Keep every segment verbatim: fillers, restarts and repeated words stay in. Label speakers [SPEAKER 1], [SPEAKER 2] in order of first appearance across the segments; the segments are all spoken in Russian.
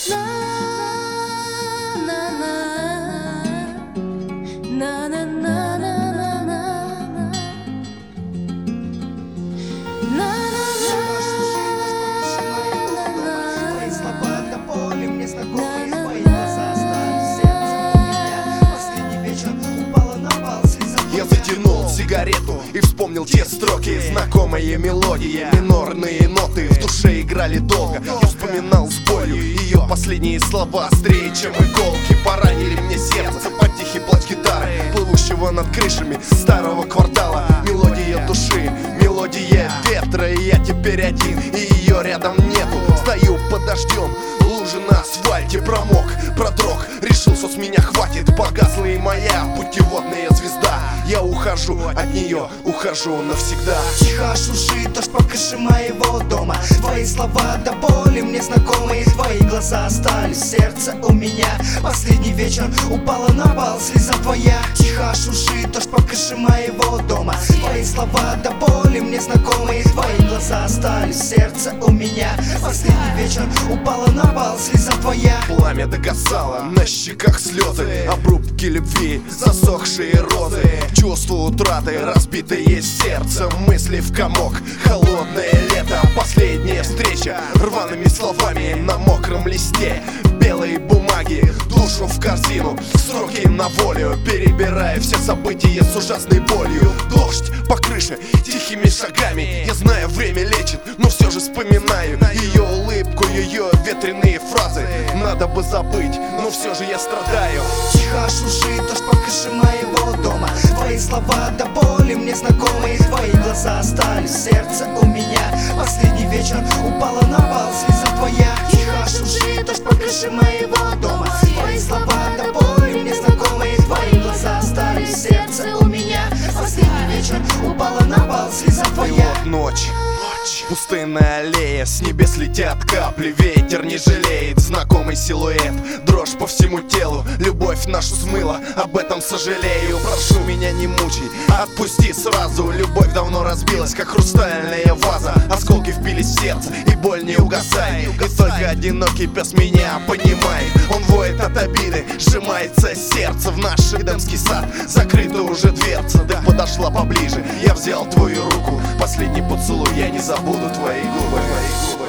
[SPEAKER 1] Я затянул сигарету и вспомнил те строки, знакомые мелодии, минорные ноты в душе играли долго. Я вспоминал с болью ее последние слова, острее, чем иголки, поранили мне сердце под тихий плач гитары, плывущего над крышами старого квартала. Мелодия души, мелодия ветра, и я теперь один, и ее рядом нету. Стою под дождем, лужи на асфальте, промок, продрог, решил, что с меня хватит. Погасла и моя путеводная звезда, я ухожу от нее, ухожу навсегда.
[SPEAKER 2] Тихо шуршит дождь по крыше моего дома. Твои слова до боли мне знакомые, твои глаза остались в сердце у меня. Последний вечер упала на пол слеза твоя. Тихо шуршит дождь по крыше моего дома. Твои слова до боли мне знакомые, твои глаза остались в сердце у меня. Последний вечер упала на пол слеза твоя.
[SPEAKER 1] Пламя догасало, на щеках слезы, обрубки любви, засохшие розы, чувство утраты, разбитое сердце, мысли в комок, холодное лето, последняя встреча, рваными словами на мокром листе, белые бумаги, душу в корзину, сроки на волю, перебирая все события с ужасной болью. Дождь по крыше, тихими шагами, я знаю, время лечит, но все же вспоминаю ее улыбку, ее ветреные фразы. Надо бы забыть, но все же я страдаю.
[SPEAKER 2] Тихо шуршит дождь по крыше моего дома. Твои слова до боли мне знакомые, твои глаза остались в сердце у меня. Последний вечер упала на пол слеза твоя. Тихо шуршит дождь по крыше моего дома. Твои слова до боли мне знакомые, твои глаза остались в сердце у меня. Последний вечер упала на пол слеза твоя.
[SPEAKER 1] Ночь, пустынная аллея, с небес летят капли, ветер не жалеет, знакомый силуэт, дрожь по всему телу, любовь нашу смыла, об этом сожалею. Прошу, меня не мучай, отпусти сразу, любовь давно разбилась, как хрустальная ваза, осколки впились в сердце, и боль не угасает, и только одинокий пес меня понимает. Он воет от обиды, сжимается сердце, в наш эдемский сад закрыта уже дверца. Ты подошла поближе, я взял твою руку, последний поцелуй, я не забуду твои губы, твои губы.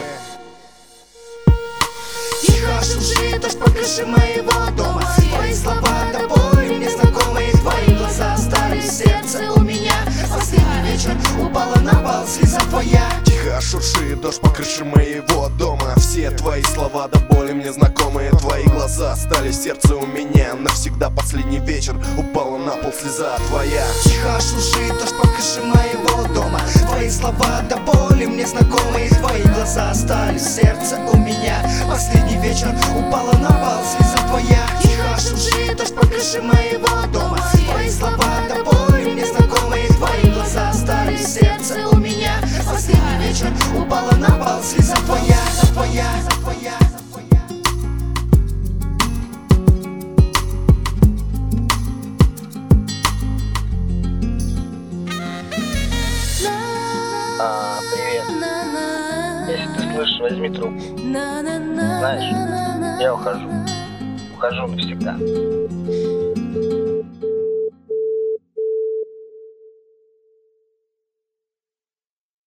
[SPEAKER 2] Тихо шуршит дождь по крыше моего дома. Твои слова до боли мне знакомые, твои глаза остались в сердце у меня. Последний вечер упала на пол слеза твоя.
[SPEAKER 1] Тихо шуршит дождь по крыше моего дома. Все твои слова до боли мне знакомые, твои глаза остались в сердце у меня. Навсегда последний вечер упала на пол слеза твоя.
[SPEAKER 2] Тихо шуршит дождь по крыше моего дома. Твои слова до боли мне знакомые, твои глаза остались в сердце у меня. Последний вечер упала на пол слеза твоя. Тихо шуршит дождь по крыше моего дома. Твои слова до боли мне знакомые, твои глаза остались в сердце у меня. Последний вечер упала на пол слеза твоя, твоя, твоя.
[SPEAKER 3] А, привет. Если ты слышишь, возьми трубку. Знаешь, я ухожу. Ухожу навсегда.